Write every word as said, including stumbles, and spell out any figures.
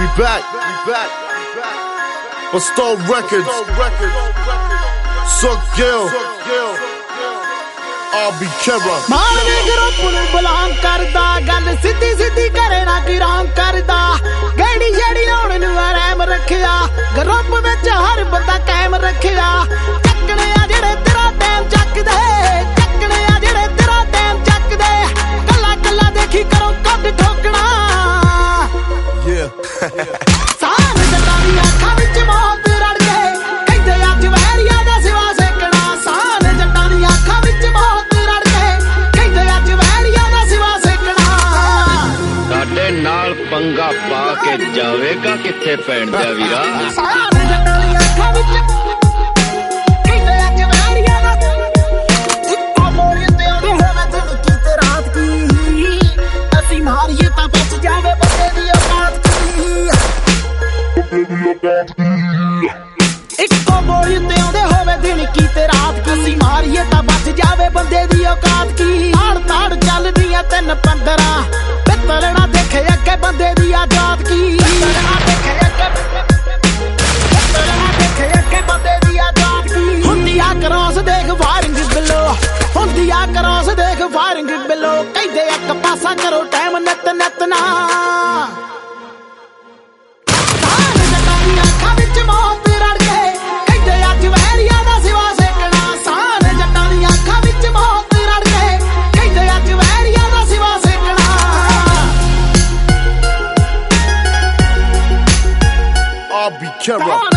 We back, we back, we back. Bestow Records, Suck Gill, I'll be Kira. मारे group ਨੂੰ belong ਕਰਦਾ ਗੱਲ ਸਿੱਧੀ ਸਿੱਧੀ ਕਰੇ ਨਾ ਕੋਈ ਰੌਂਗ ਕਰਦਾ ਗੇੜੀ ਜਿਹੜੀ ਹੋਣ ਨੂੰ ਆਰਾਮ ਰੱਖਿਆ ਗਰੁੱਪ ਵਿੱਚ ਹਰ ਬੰਦਾ ਕਾਇਮ ਰੱਖਿਆ ਚੱਕਣੇ ਆ ਜਿਹੜੇ ਤੇਰਾ ਟਾਈਮ ਚੱਕਦੇ ਚੱਕਣੇ ਆ ਜਿਹੜੇ ਤੇਰਾ ਟਾਈਮ ਚੱਕਦੇ ਕੱਲਾ ਕੱਲਾ ਦੇਖੀ ਕਰੋ ਕੱਢ ਠੋਕਣਾ ਸਾਨ ਜੱਟਾਂ ਦੀ ਅੱਖਾਂ ਵਿੱਚ ਮੌਤ ਰੜ ਗਏ ਕਹਿੰਦੇ ਅੱਜ ਵੈਰੀਆਂ ਦਾ ਸਿਵਾ ਸੇਕਣਾ ਸਾਨ ਜੱਟਾਂ ਦੀ ਅੱਖਾਂ ਵਿੱਚ ਮੌਤ ਰੜ ਗਏ ਕਹਿੰਦੇ ਅੱਜ ਵੈਰੀਆਂ ਦਾ ਸਿਵਾ ਸੇਕਣਾ ਸਾਡੇ ਨਾਲ ਪੰਗਾ ਪਾ ਕੇ ਜਾਵੇਗਾ ਕਿੱਥੇ ਪੈਣ ਦਾ ਵੀਰਾ ਸਾਨ ਜੱਟਾਂ ਦੀ ਅੱਖਾਂ ਵਿੱਚ ਕਹਿੰਦੇ ਅੱਜ ਵੈਰੀਆਂ ਦਾ ਇੱਕੋ ਮੋਰੀ ਤੇ ਆਉਂਦੀ ਹੋਵੇ ਦਿਨ ਕੀ ਤੇ ਰਾਤ ਕੀ ਅਸੀਂ ਮਾਰੀਏ ਤਾਂ ਬਚ ਜਾਵੇ ਬੰਦੇ ਦੀ ਔਕਾਤ ਇੱਕੋ ਗੋਲੀ ਤੇ ਆਉਂਦੇ ਹੋਵੇ ਦਿਨ ਕੀ ਤੇ ਰਾਤ ਕੀ ਅਸੀਂ ਮਾਰੀਏ ਤਾਂ ਬਚ ਜਾਵੇ ਬੰਦੇ ਦੀ ਔਕਾਤ ਕੀ ਤਾੜ ਤਾੜ ਚੱਲਦੀਆਂ ਤਿੰਨ ਪੰਦਰਾਂ ਪਿੱਤਲਣਾ ਦੇਖੇ ਅੱਗੇ ਬੰਦੇ ਦੀ ਆਜ਼ਾਦ ਕੀ ਪਿੱਤਲਣਾ ਦੇਖੇ ਅੱਗੇ ਪਿੱਤਲਣਾ ਦੇਖੇ ਅੱਗੇ ਬੰਦੇ ਦੀ ਆਜ਼ਾਦ ਕੀ ਹੁੰਦੀ ਆ ਕ੍ਰਾਸ ਦੇਖ ਵਾਇਰਿੰਗ ਬਿਲੋ ਹੁੰਦੀ ਆ ਕ੍ਰਾਸ ਦੇਖ ਵਾਇਰਿੰਗ ਬਿਲੋ ਕਹਿੰਦੇ ਇੱਕ ਪਾਸਾ ਕਰੋ ਟਾਈਮ ਨਿਤ ਨਿਤ ਨਾ I'll be Kira.